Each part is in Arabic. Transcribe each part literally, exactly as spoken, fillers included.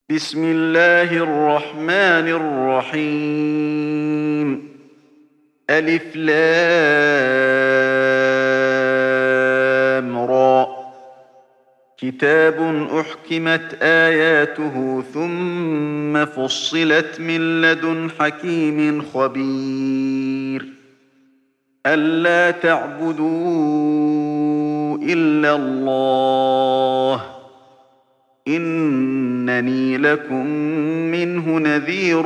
بسم الله الرحمن الرحيم. ألف لام را. كتاب أحكمت آياته ثم فصلت من لدن حكيم خبير. ألا تعبدوا إلا الله إنني لكم منه نذير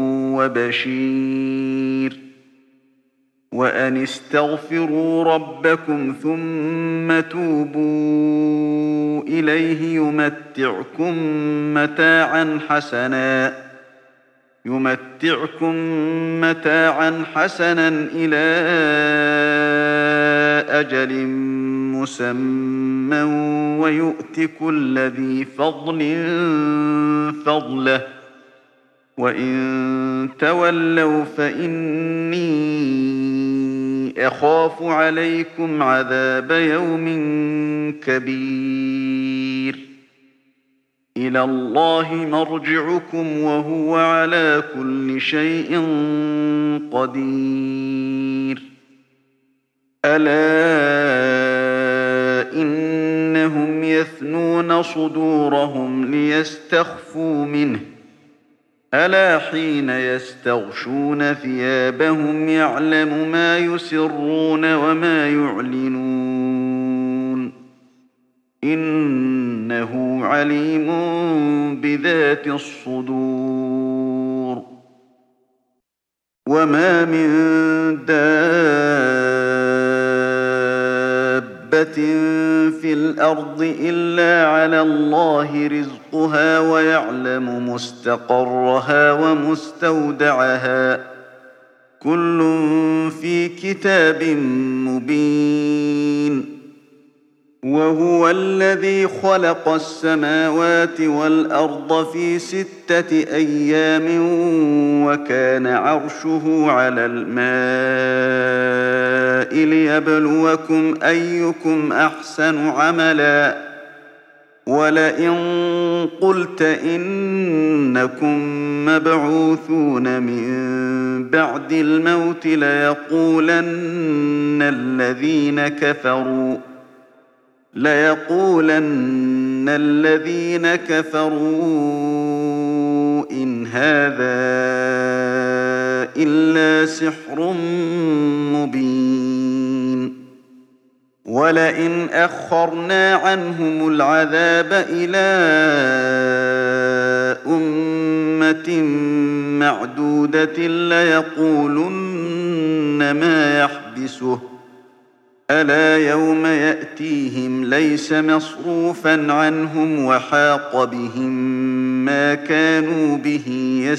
وبشير. وأن استغفروا ربكم ثم توبوا إليه يمتعكم متاعا حسنا يمتعكم متاعا حسنا إلى أجل مسمى ويؤت كل ذي فضل فضله وإن تولوا فإني أخاف عليكم عذاب يوم كبير. إلى الله مرجعكم وهو على كل شيء قدير. ألا إنهم يثنون صدورهم ليستخفوا منه ألا حين يستغشون ثيابهم يعلم ما يسرون وما يعلنون إنه عليم بذات الصدور. وما من دابة في الأرض إلا على الله رزقها ويعلم مستقرها ومستودعها كل في كتاب مبين. وهو الذي خلق السماوات والأرض في ستة أيام وكان عرشه على الماء ليبلوكم أيكم أحسن عملا. ولئن قلت إنكم مبعوثون من بعد الموت ليقولن الذين كفروا ليقولن الذين كفروا إن هذا إلا سحر مبين. ولئن أخرنا عنهم العذاب إلى أمة معدودة ليقولن ما يحبسه ألا يوم يأتيهم ليس مصروفا عنهم وحاق بهم ما كانوا به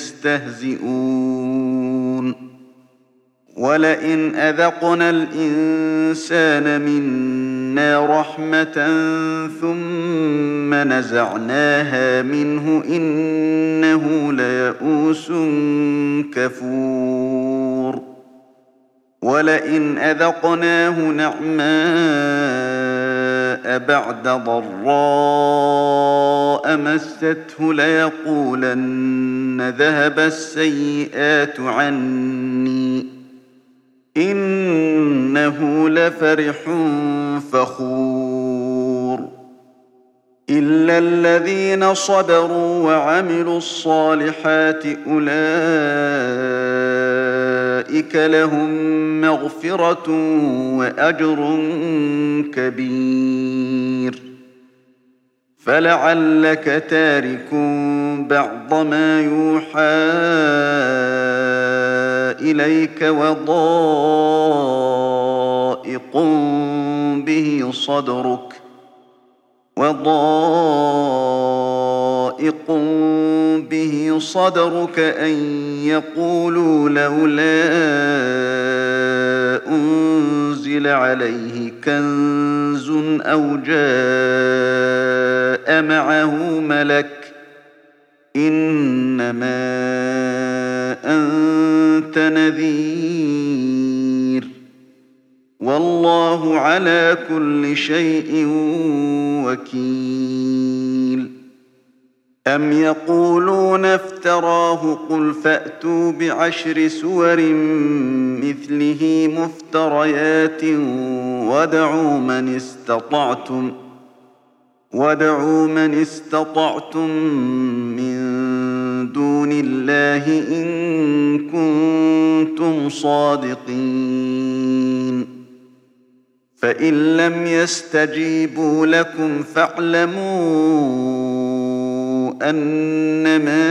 يستهزئون. ولئن أذقنا الإنسان منا رحمة ثم نزعناها منه إنه ليئوس كفور. ولئن أذقناه نعماء بعد ضراء مسته ليقولن ذهب السيئات عني إنه لفرح فخور. إلا الذين صبروا وعملوا الصالحات أولئك لهم مغفرة وأجر كبير. فلعلك تارك بعض ما يوحى إليك وضائق به صدرك وضائق به صدرك أن يقولوا لولا أنزل عليه كنز أو جاء معه ملك إنما أنت نذير والله على كل شيء وكيل. أم يقولون افتراه قل فأتوا بعشر سور مثله مفتريات وادعوا من استطعتم وادعوا من استطعتم من دون الله إن كنتم صادقين فإن لم يستجيبوا لكم فاعلموا أنما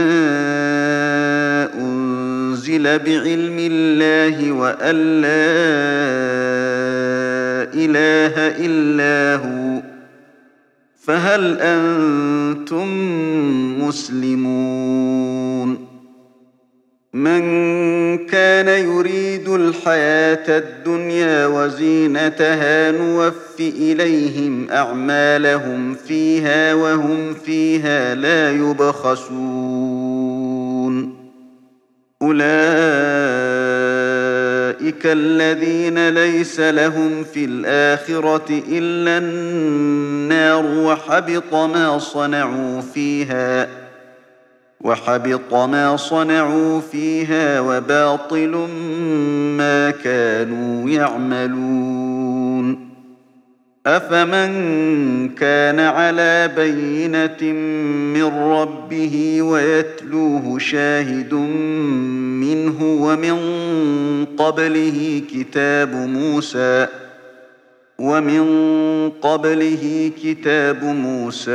أنزل بعلم الله وأن لا إله إلا هو فهل أنتم مسلمون من كان يريد الحياة الدنيا وزينتها نوف إليهم أعمالهم فيها وهم فيها لا يبخسون أولئك الذين ليس لهم في الآخرة إلا النار وحبط ما صنعوا فيها وحبط ما صنعوا فيها وباطل ما كانوا يعملون أفمن كان على بينة من ربه ويتلوه شاهد منه ومن قبله كتاب موسى ومن قبله كتاب موسى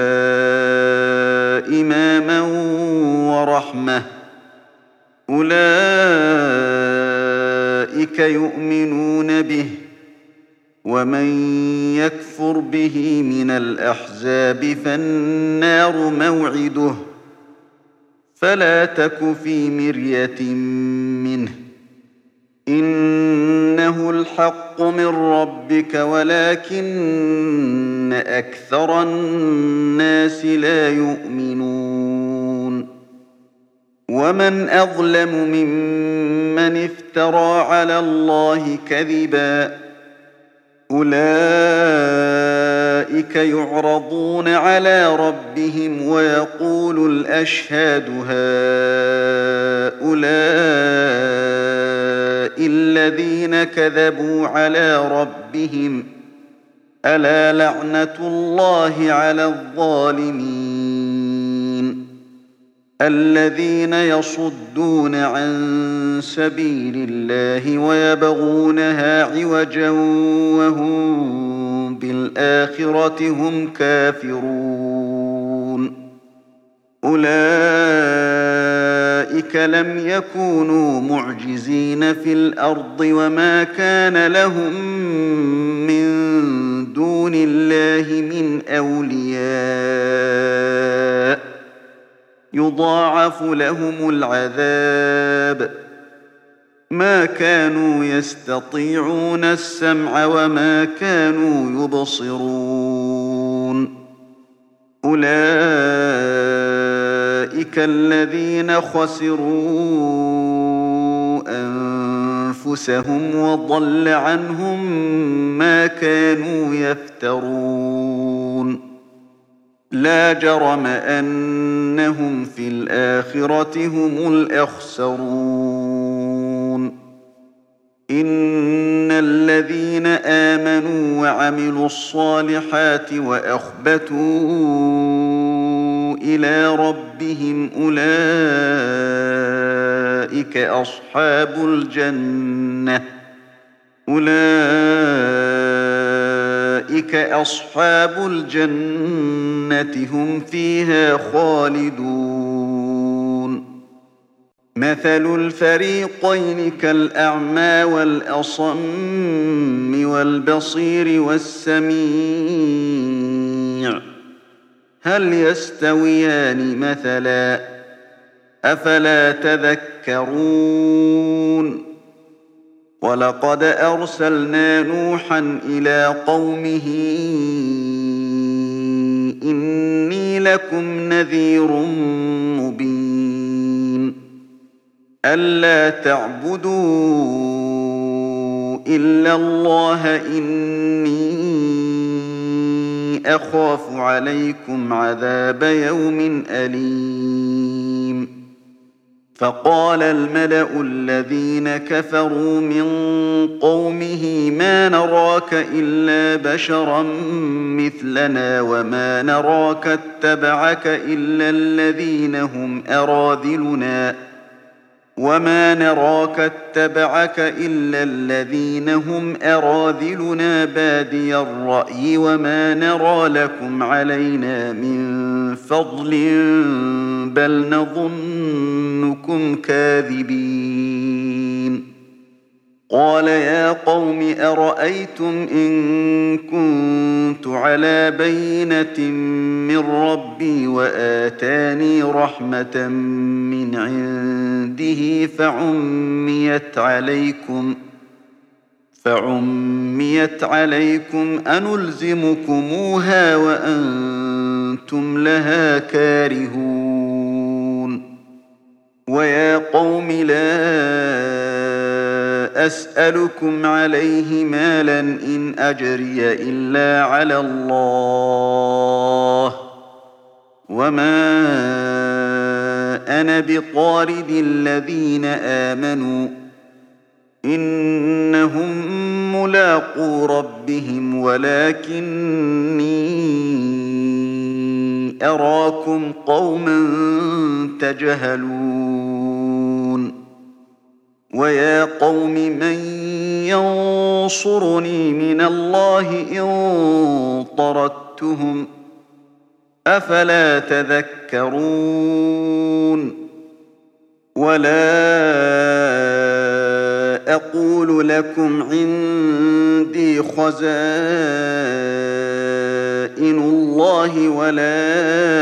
إماما ورحمة أولئك يؤمنون به ومن يكفر به من الأحزاب فالنار موعده فلا تك في مرية منه إنه الحق من ربك ولكن أكثر الناس لا يؤمنون ومن أظلم ممن افترى على الله كذبا أولئك يعرضون على ربهم ويقول الأشهاد هؤلاء الذين كذبوا على ربهم ألا لعنة الله على الظالمين الذين يصدون عن سبيل الله ويبغونها عوجا وهم بالآخرة هم كافرون أولئك لم يكونوا معجزين في الأرض وما كان لهم من دون الله من أولياء يضاعف لهم العذاب ما كانوا يستطيعون السمع وما كانوا يبصرون أولئك الذين خسروا أنفسهم وضل عنهم ما كانوا يفترون لا جرم أنهم في الآخرة هم الأخسرون إن الذين آمنوا وعملوا الصالحات وأخبتوا إلى ربهم أولئك أصحاب الجنة أولئك أصحاب الجنة هم فيها خالدون مثل الفريقين كالأعمى والأصم والبصير والسميع هل يستويان مثلا أفلا تذكرون ولقد أرسلنا نوحا إلى قومه إني لكم نذير مبين ألا تعبدوا إلا الله إني أخاف عليكم عذاب يوم أليم فقال الملأ الذين كفروا من قومه ما نراك إلا بشرا مثلنا وما نراك اتبعك إلا الذين هم أراذلنا وما نراك اتبعك إلا الذين هم أراذلنا بادي الرأي وما نرى لكم علينا من فضل بل نظنكم كاذبين قال يا قوم أرأيتم إن كنت على بينة من ربي وآتاني رحمة من عنده فعميت عليكم فعميت عليكم أنلزمكموها وأنتم لها كارهون ويا قوم لا أسألكم عليه مالا إن أجري إلا على الله وما أنا بطارد الذين آمنوا إنهم ملاقو ربهم ولكني أراكم قوما تجهلون ويا قوم من ينصرني من الله إن طردتهم أفلا تذكرون ولا أقول لكم عندي خزائن الله ولا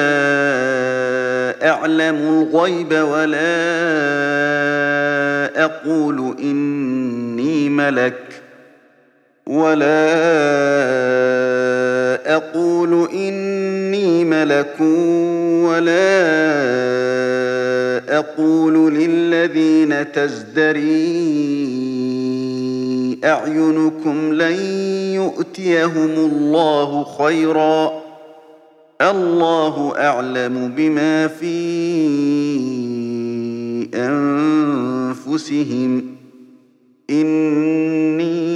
أعلم الغيب ولا أقول إني ملك ولا أقول إني ملك ولا أقول للذين تزدري أعينكم لن يؤتيهم الله خيرا الله أعلم بما في أنفسهم إني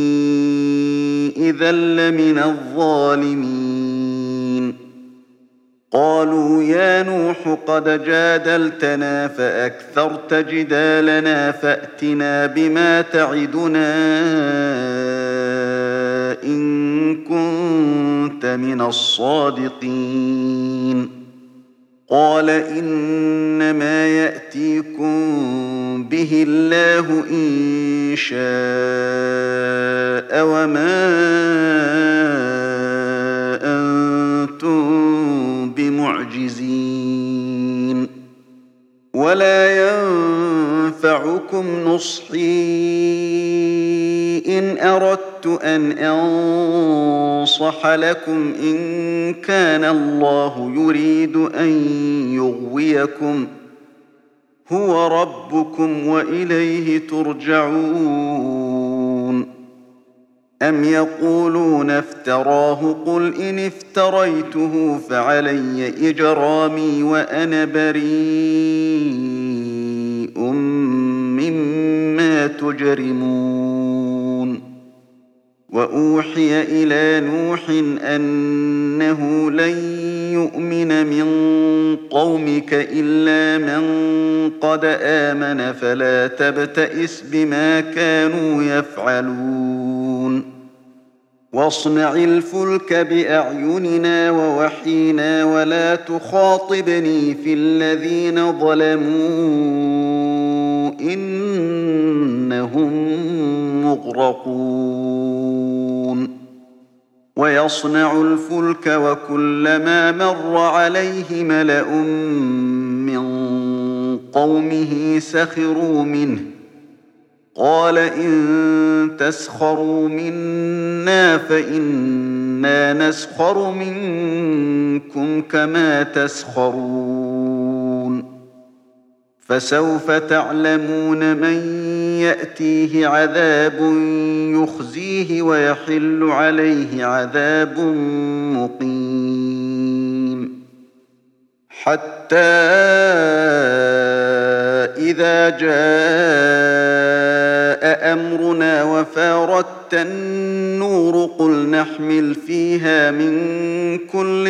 إذا لمن الظالمين قالوا يا نوح قد جادلتنا فأكثرت جدالنا فأتنا بما تعدنا إن كنت من الصادقين قال إنما يأتيكم به الله إن شاء وما أنتم بمعجزين ولا ينفعكم نصحي إن أردت أن أنصح لكم إن كان الله يريد أن يغويكم هو ربكم وإليه ترجعون أم يقولون افتراه قل إن افتريته فعلي إجرامي وأنا بريء مما تجرمون وأوحي إلى نوح أنه لن يؤمن من قومك إلا من قد آمن فلا تبتئس بما كانوا يفعلون واصنع الفلك بأعيننا ووحينا ولا تخاطبني في الذين ظلموا إنهم مغرقون ويصنع الفلك وكلما مر عليه ملأ من قومه سخروا منه قال إن تسخروا منا فإنا نسخر منكم كما تسخرون فسوف تعلمون من يأتيه عذاب يخزيه ويحل عليه عذاب مقيم. حتى إذا جاء أمرنا وفارت النور قل نحمل فيها من كل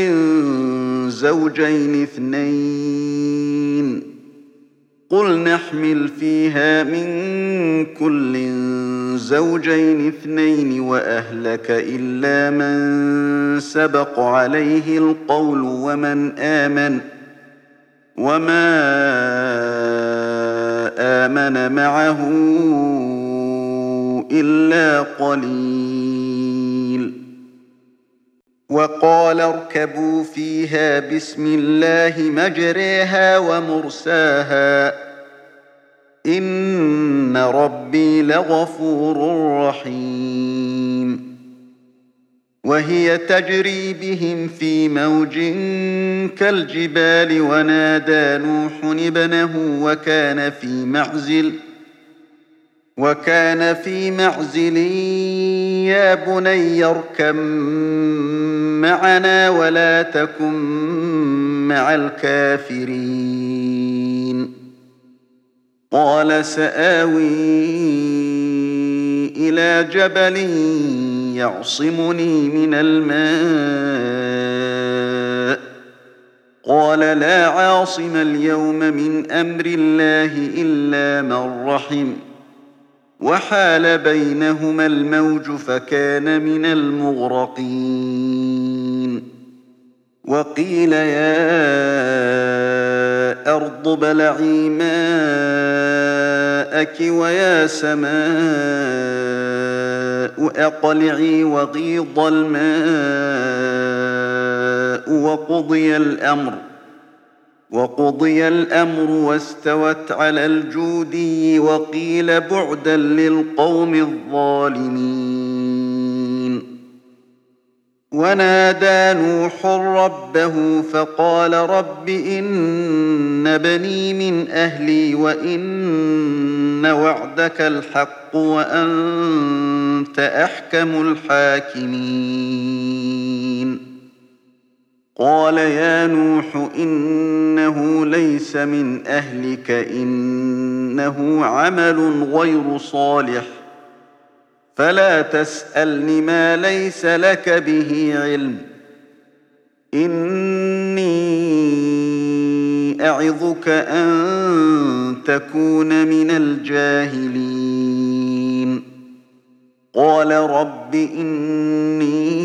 زوجين اثنين قل نحمل فيها من كل زوجين اثنين وأهلك إلا من سبق عليه القول ومن آمن وما آمن معه إلا قليل. وقال اركبوا فيها بسم الله مجريها ومرساها إن ربي لغفور رحيم. وهي تجري بهم في موج كالجبال ونادى نوح ابنه وكان في معزل وكان في معزل يا بني اركب معنا ولا تكن مع الكافرين. قال سآوي إلى جبل يعصمني من الماء قال لا عاصم اليوم من أمر الله إلا من رحم وحال بينهما الموج فكان من المغرقين. وقيل يا أرض ابلعي ماءك ويا سماء أقلعي وغيض الماء وقضي الأمر وقضي الأمر واستوت على الجودي وقيل بعدا للقوم الظالمين. ونادى نوح ربه فقال رب إن بني من أهلي وإن وعدك الحق وأنت أحكم الحاكمين. قال يا نوح إنه ليس من أهلك إنه عمل غير صالح فلا تسألني ما ليس لك به علم إني أعظك أن تكون من الجاهلين. قال رب إني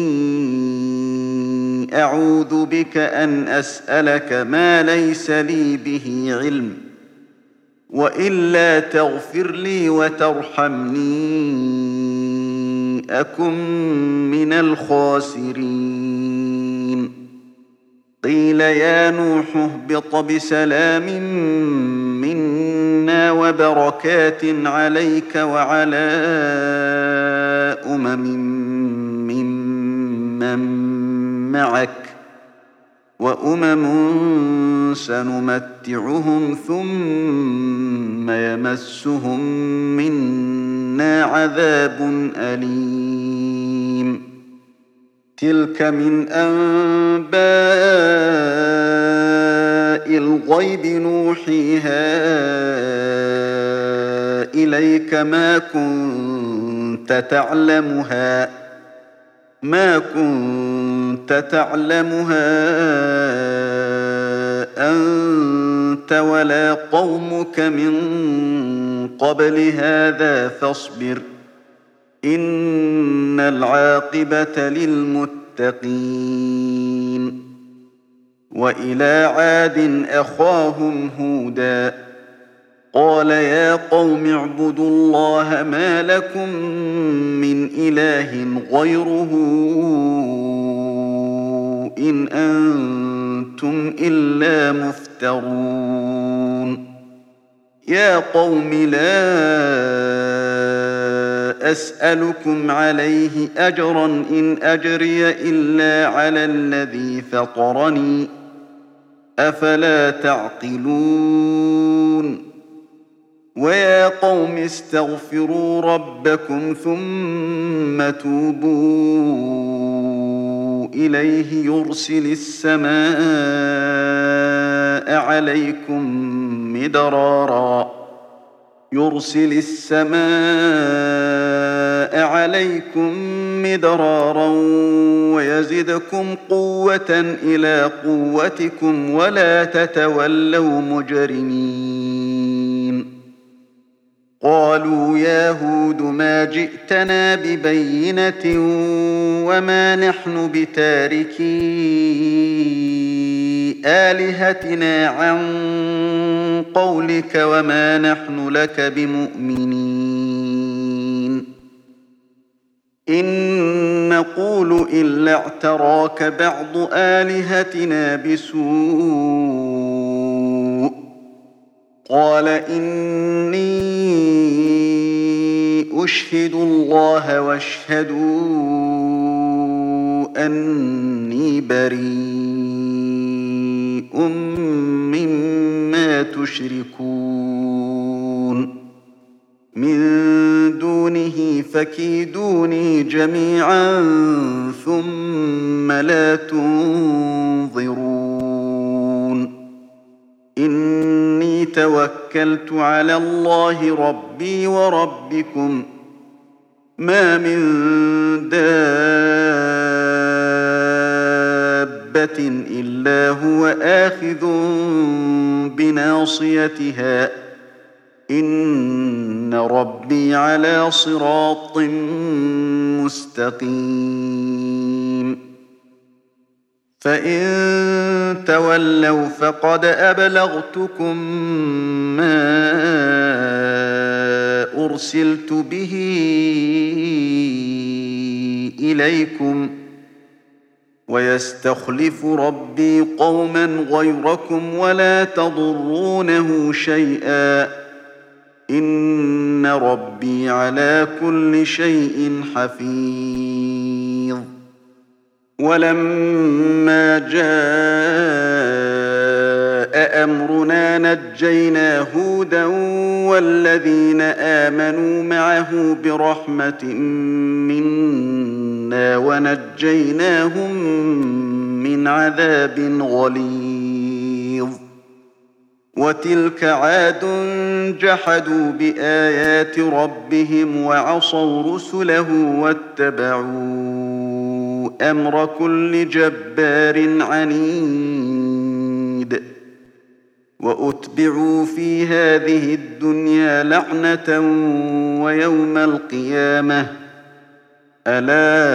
أعوذ بك أن أسألك ما ليس لي به علم وإلا تغفر لي وترحمني أكن من الخاسرين. قيل يا نوح اهبط بسلام منا وبركات عليك وعلى أمم ممن معك وأمم سنمتعهم ثم يمسهم منا عذاب أليم. تلك من أنباء الغيب نوحيها إليك ما كنت تعلمها ما كنت تعلمها أنت ولا قومك من قبل هذا فاصبر إن العاقبة للمتقين. وإلى عاد أخاهم هودا قال يا قوم اعبدوا الله ما لكم من إله غيره إن أنتم إلا مفترون. يا قوم لا أسألكم عليه أجرا إن أجري إلا على الذي فطرني أفلا تعقلون. يعدلون ويا قوم استغفروا ربكم ثم توبوا إليه يرسل السماء عليكم مدرارا يرسل السماء عليكم مدرارا ويزدكم قوة إلى قوتكم ولا تتولوا مجرمين قالوا يا هود ما جئتنا ببينة وما نحن بتاركي آلهتنا عن قولك وما نحن لك بمؤمنين إن نقول إلا اعتراك بعض آلهتنا بسوء قال إني أشهد الله واشهدوا أني بريء مما تشركون من دونه فكيدوني جميعا ثم لا تنظرون إني توكلت على الله ربي وربكم ما من دابة إلا هو آخذ بناصيتها إن ربي على صراط مستقيم فإن تولوا فقد أبلغتكم ما أرسلت به إليكم ويستخلف ربي قوما غيركم ولا تضرونه شيئا إن ربي على كل شيء حفيظ ولما جاء أمرنا نجينا هودا والذين آمنوا معه برحمة منا ونجيناهم من عذاب غليظ وتلك عاد جحدوا بآيات ربهم وعصوا رسله واتبعوا أمر كل جبار عنيد وأتبعوا في هذه الدنيا لعنة ويوم القيامة ألا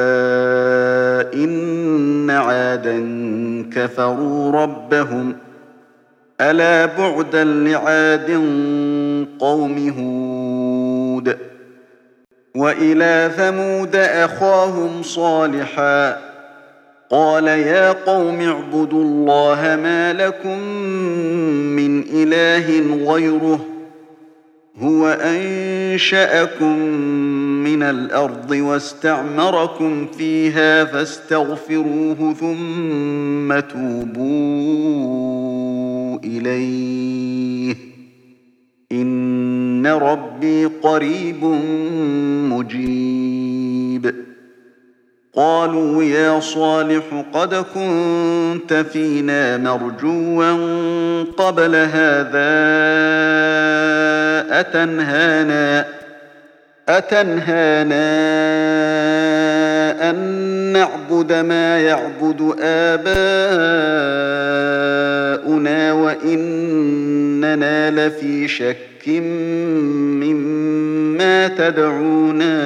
إن عادا كفروا ربهم ألا بعدا لعاد قوم هود وإلى ثمود أخاهم صالحا قال يا قوم اعبدوا الله ما لكم من إله غيره هو أنشأكم من الأرض واستعمركم فيها فاستغفروه ثم توبوا إليه إن ربي قريب مجيب قالوا يا صالح قد كنت فينا مرجوا قبل هذا أتنهانا أتنهانا أن نعبد ما يعبد آباؤنا وإننا لفي شك مما تدعونا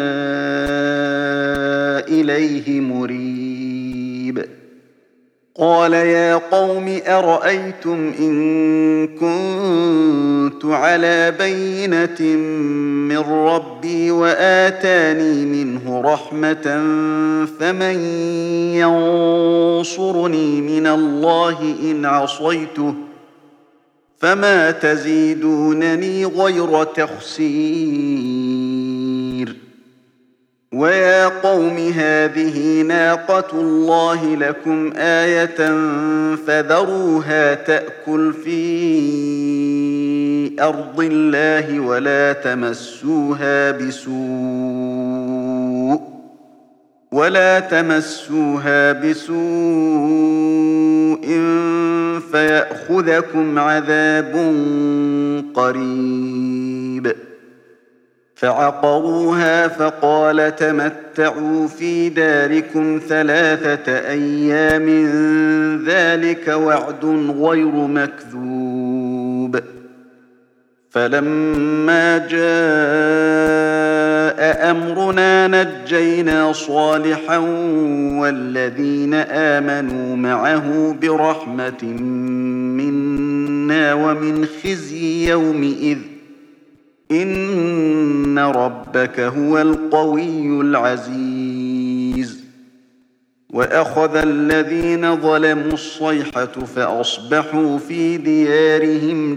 إليه مريب قال يا قوم أرأيتم إن كنت على بينة من ربي وآتاني منه رحمة فمن ينصرني من الله إن عصيته فما تزيدونني غير تخسير ويا قوم هذه ناقة الله لكم آية فذروها تأكل في أرض الله ولا تمسوها بسوء ولا تمسوها بسوء فيأخذكم عذاب قريب. فعقروها فقال تمتعوا في داركم ثلاثة أيام ذلك وعد غير مكذوب. فلما جاء أمرنا نجينا صالحا والذين آمنوا معه برحمة منا ومن خزي يومئذ إن ربك هو القوي العزيز. وأخذ الذين ظلموا الصيحة فأصبحوا في ديارهم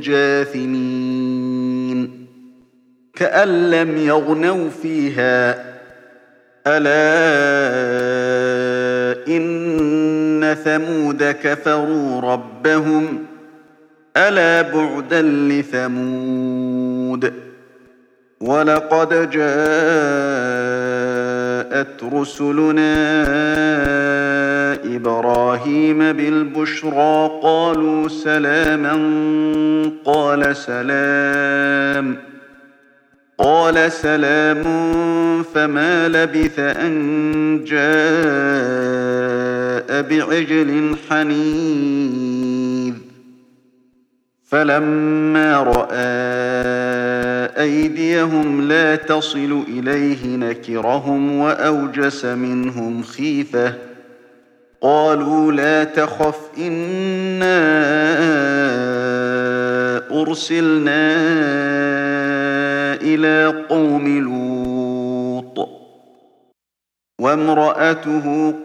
جاثمين كأن لم يغنوا فيها ألا إن ثمود كفروا ربهم ألا بعدا لثمود. ولقد جاءت رسلنا إبراهيم بالبشرى قالوا سلاما قال سلام قال سلام فما لبث أن جاء بعجل حنيذ. فلما رأى أيديهم لا تصل إليه نكرهم وأوجس منهم خيفة قالوا لا تخف إنا أرسلنا إلى قوم لوط وامرأته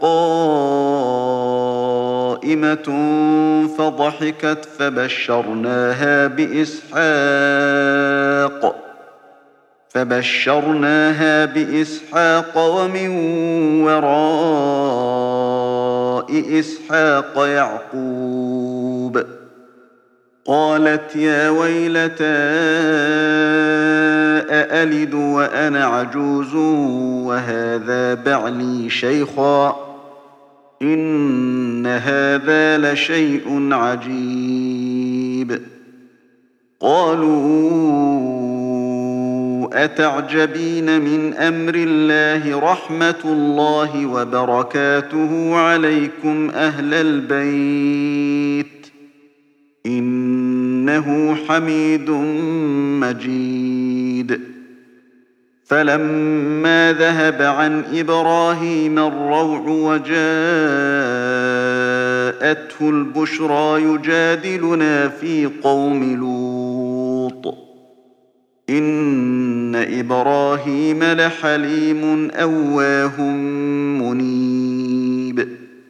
قائمة فضحكت فبشرناها بإسحاق فبشرناها بإسحاق ومن وراء إسحاق يعقوب. قالت يا ويلتى أألد وأنا عجوز وهذا بعلي شيخا إن هذا لشيء عجيب. قالوا أتعجبين من أمر الله رحمة الله وبركاته عليكم أهل البيت إنه حميد مجيد. فلما ذهب عن إبراهيم الروع وجاءته البشرى يجادلنا في قوم لوط إن إبراهيم لحليم أواه منيب.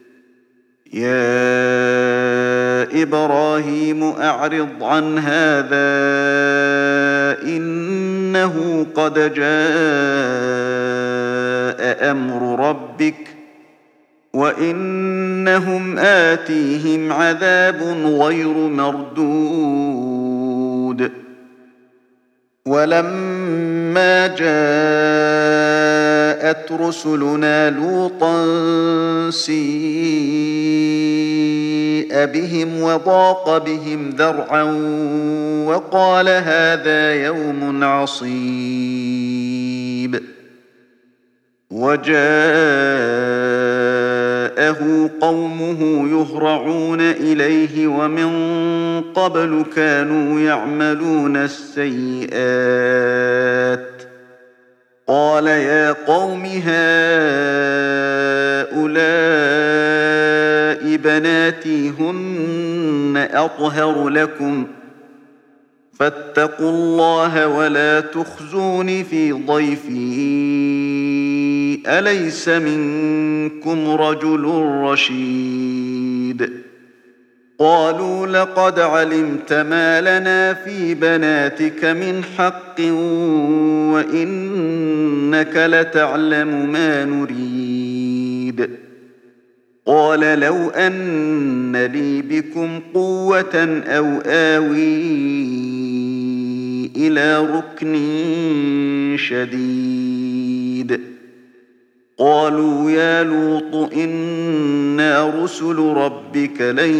يا إبراهيم أعرض عن هذا إنه قد جاء أمر ربك وإنهم آتيهم عذاب غير مردود. ولما جاءت رسلنا لوطا سيء بهم وضاق بهم ذرعا وقال هذا يوم عصيب. وجاءه قومه يهرعون إليه ومن قبل كانوا يعملون السيئات. قال يا قوم هؤلاء بناتي هن أطهر لكم فاتقوا الله ولا تخزون في ضيفي أليس منكم رجل رشيد. قالوا لقد علمت ما لنا في بناتك من حق وإنك لتعلم ما نريد. قال لو أن لي بكم قوة أو آوي إلى ركن شديد قالوا يا لوط إنا رسل ربك لن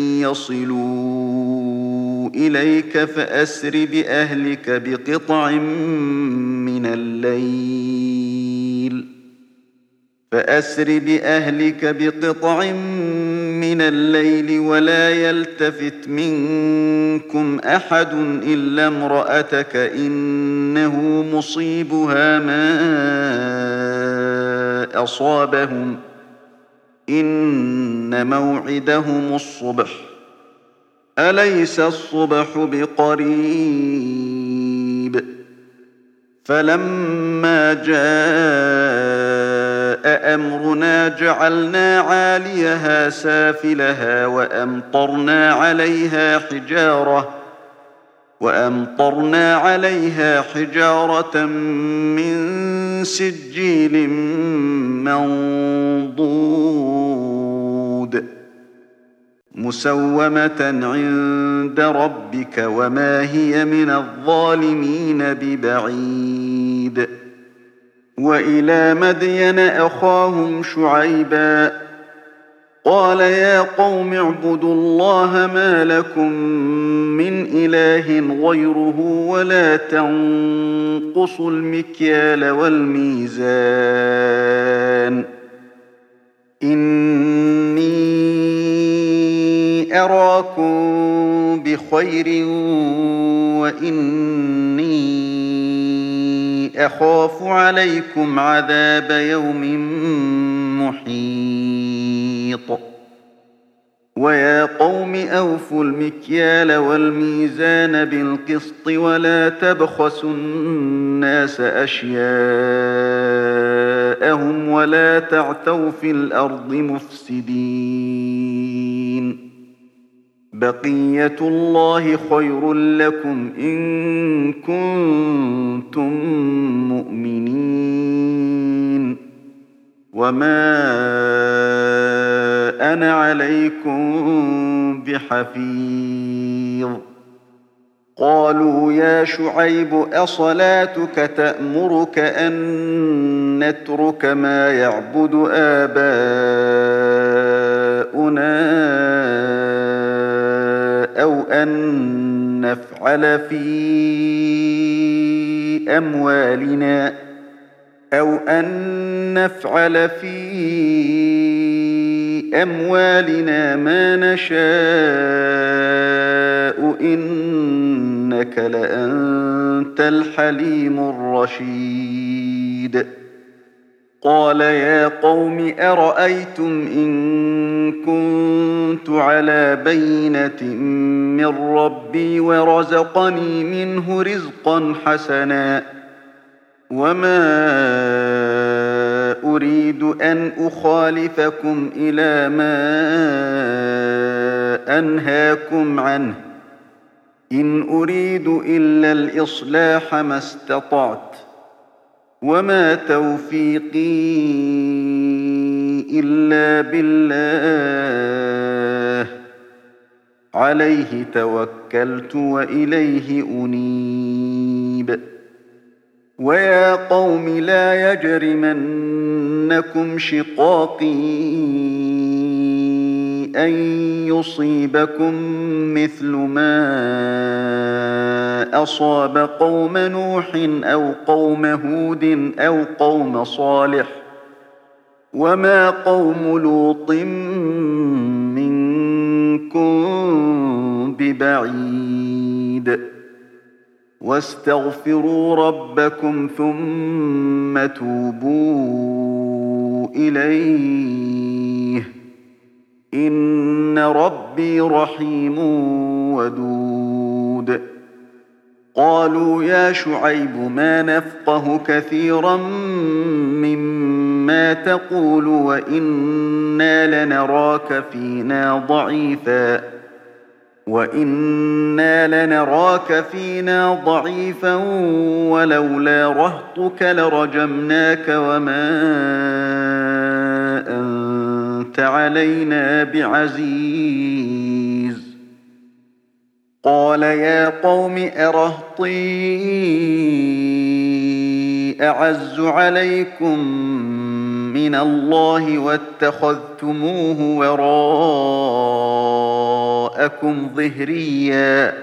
يصلوا إليك فأسر بأهلك بقطع من الليل فأسر بأهلك بقطع من الليل ولا يلتفت منكم أحد إلا امرأتك إنه مصيبها ما أصابهم إن موعدهم الصبح أليس الصبح بقريب فلما جاء أمرنا جعلنا عاليها سافلها وأمطرنا عليها حجارة وأمطرنا عليها حجارة من سجيل منضود مسومة عند ربك وما هي من الظالمين ببعيد وإلى مدين أخاهم شعيبا قال يا قوم اعبدوا الله ما لكم من إله غيره ولا تنقصوا المكيال والميزان إني أراكم بخير وإني أخاف عليكم عذاب يوم محيط ويا قوم أوفوا المكيال والميزان بالقسط ولا تبخسوا الناس أشياءهم ولا تعثوا في الأرض مفسدين بقية الله خير لكم إن كنتم مؤمنين وما أنا عليكم بحفيظ قالوا يا شعيب أصلاتك تأمرك أن نترك ما يعبد آباؤنا أو أن نفعل في أموالنا أو أن نفعل في أموالنا ما نشاء إنك لأنت الحليم الرشيد قال يا قوم أرأيتم إن كنت على بينة من ربي ورزقني منه رزقا حسنا وما أريد أن أخالفكم إلى ما أنهاكم عنه إن أريد إلا الإصلاح ما استطعت وما توفيقي إلا بالله عليه توكلت وإليه أنيب ويا قوم لا يجرمنكم شقاقي أن يصيبكم مثل ما أصاب قوم نوح أو قوم هود أو قوم صالح وما قوم لوط منكم ببعيد واستغفروا ربكم ثم توبوا إليه إن ربي رحيم ودود قالوا يا شعيب ما نفقه كثيرا مما تقول وإنا لنراك فينا ضعيفا وإنا لنراك فينا ضعيفا ولولا رهطك لرجمناك وما أنت علينا بعزيز قال يا قوم أرهطي أعز عليكم من الله واتخذتموه وراءكم ظهريا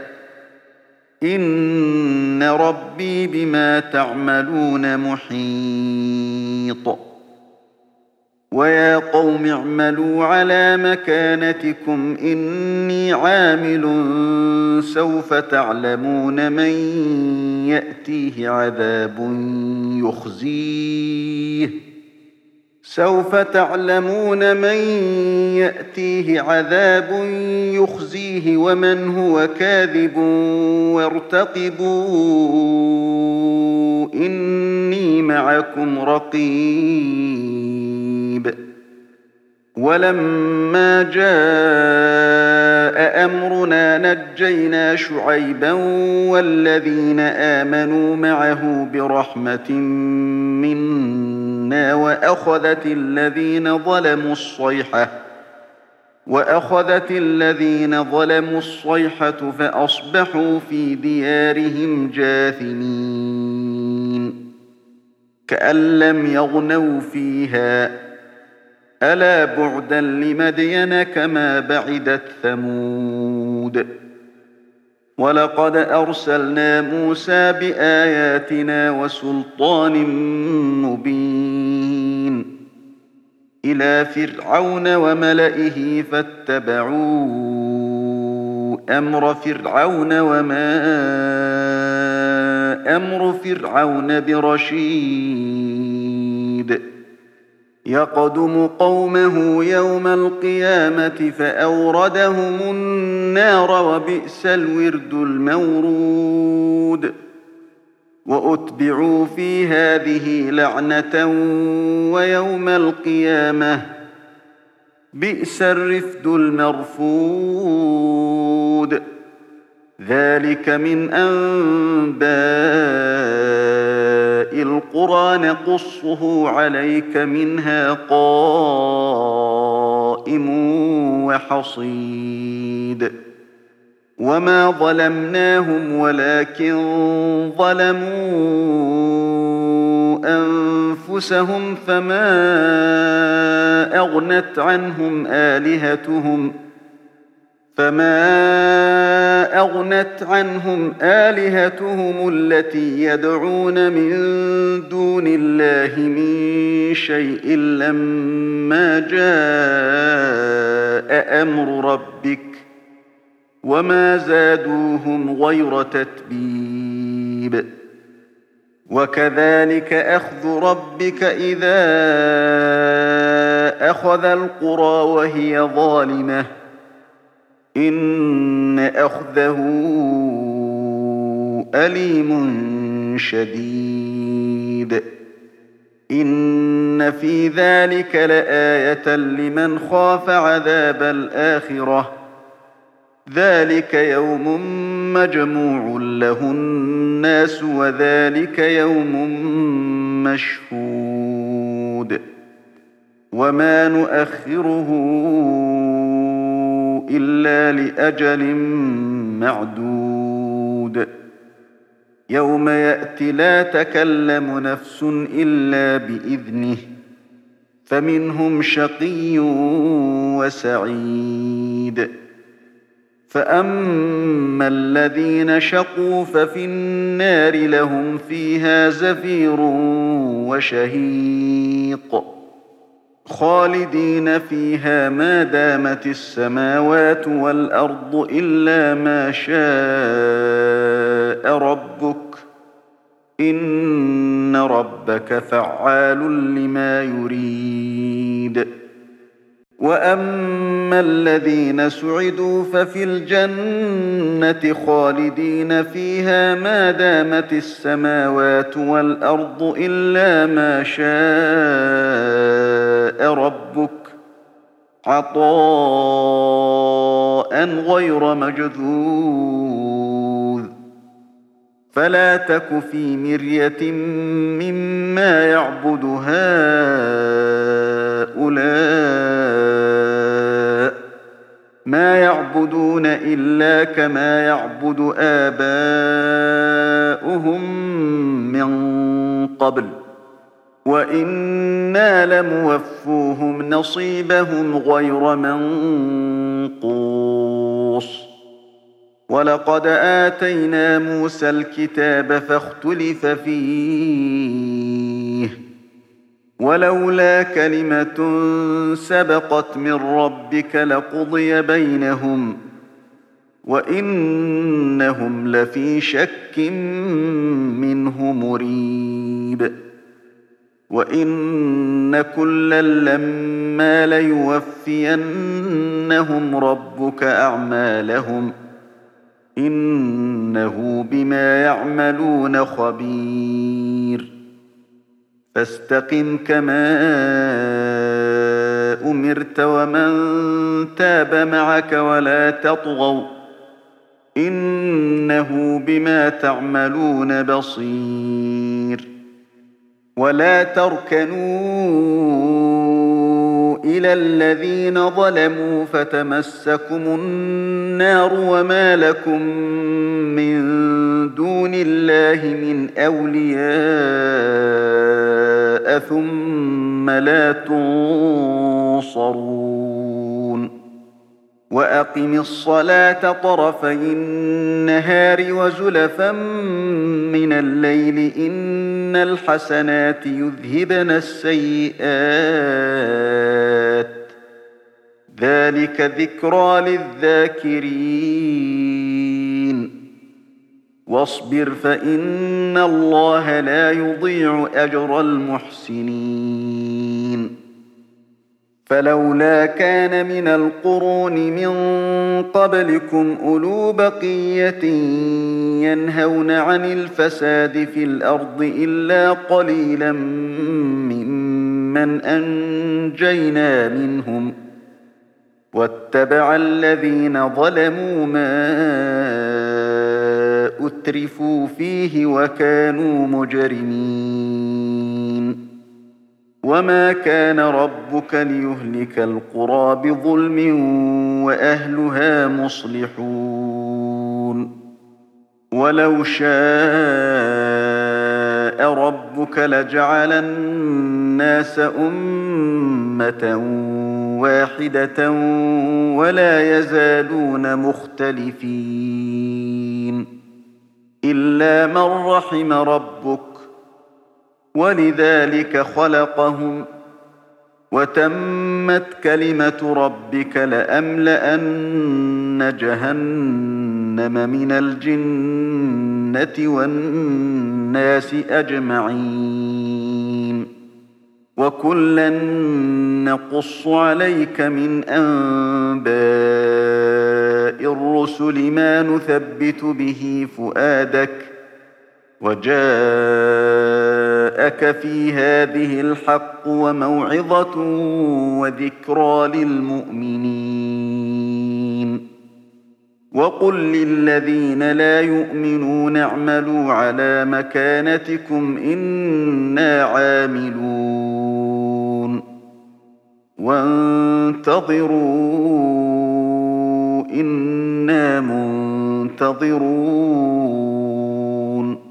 إن ربي بما تعملون محيط ويا قوم اعملوا على مكانتكم إني عامل سوف تعلمون من يأتيه عذاب يخزيه سوف تعلمون من يأتيه عذاب يخزيه ومن هو كاذب وارتقبوا إني معكم رقيب ولما جاء أمرنا نجينا شعيبا والذين آمنوا معه برحمة منا وأخذت الذين ظلموا الصيحة وأخذت الذين ظلموا الصيحة فأصبحوا في ديارهم جاثمين كأن لم يغنوا فيها ألا بعدا لمدين كما بعدت ثمود ولقد أرسلنا موسى بآياتنا وسلطان مبين إلى فرعون وملئه فاتبعوا أمر فرعون وما أمر فرعون برشيد يقدم قومه يوم القيامة فأوردهم النار وبئس الورد المورود وأتبعوا في هذه لعنة ويوم القيامة بئس الرفد المرفود ذلك من أنباء القرى نقصه عليك منها قائم وحصيد وما ظلمناهم ولكن ظلموا أنفسهم فما أغنت عنهم آلهتهم فما أغنت عنهم آلهتهم التي يدعون من دون الله من شيء لما جاء أمر ربك وما زادوهم غير تتبيب وكذلك أخذ ربك إذا أخذ القرى وهي ظالمة إن أخذه أليم شديد إن في ذلك لآية لمن خاف عذاب الآخرة ذلك يوم مجموع له الناس وذلك يوم مشهود وما نؤخره إلا لأجل معدود يوم يأتي لا تكلم نفس إلا بإذنه فمنهم شقي وسعيد فأما الذين شقوا ففي النار لهم فيها زفير وشهيق خالدين فيها ما دامت السماوات والأرض إلا ما شاء ربك إن ربك فعال لما يريد وأما الذين سعدوا ففي الجنة خالدين فيها ما دامت السماوات والأرض إلا ما شاء ربك عطاء غير مجذوذ فلا تك في مرية مما يعبد هؤلاء ما يعبدون إلا كما يعبد آباؤهم من قبل وإنا لموفوهم نصيبهم غير منقوص ولقد آتينا موسى الكتاب فاختلف فيه ولولا كلمة سبقت من ربك لقضي بينهم وإنهم لفي شك منه مريب وإن كلا لما ليوفينهم ربك أعمالهم إنه بما يعملون خبير فاستقم كما أمرت ومن تاب معك ولا تطغوا إنه بما تعملون بصير ولا تركنوا إلى الذين ظلموا فتمسكم النار وما لكم من دون الله من أولياء ثم لا تنصرون وأقم الصلاة طرفي النهار وزلفا من الليل إن الحسنات يذهبن السيئات ذلك ذكرى للذاكرين واصبر فإن الله لا يضيع أجر المحسنين فلولا كان من القرون من قبلكم أولو بقية ينهون عن الفساد في الأرض إلا قليلا ممن أنجينا منهم واتبع الذين ظلموا ما أترفوا فيه وكانوا مجرمين وما كان ربك ليهلك القرى بظلم وأهلها مصلحون ولو شاء ربك لجعل الناس أمة واحدة ولا يزالون مختلفين إلا من رحم ربك ولذلك خلقهم وتمت كلمة ربك لأملأن جهنم من الجنة والناس أجمعين وكلا نقص عليك من أنباء الرسل ما نثبت به فؤادك وجاءك في هذه الحق وموعظة وذكرى للمؤمنين وقل للذين لا يؤمنون اعملوا على مكانتكم إنا عاملون وانتظروا إنا منتظرون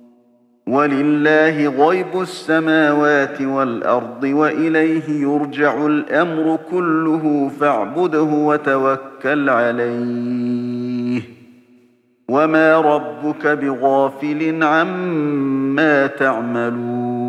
ولله غيب السماوات والأرض وإليه يرجع الأمر كله فاعبده وتوكل عليه وما ربك بغافل عما تعملون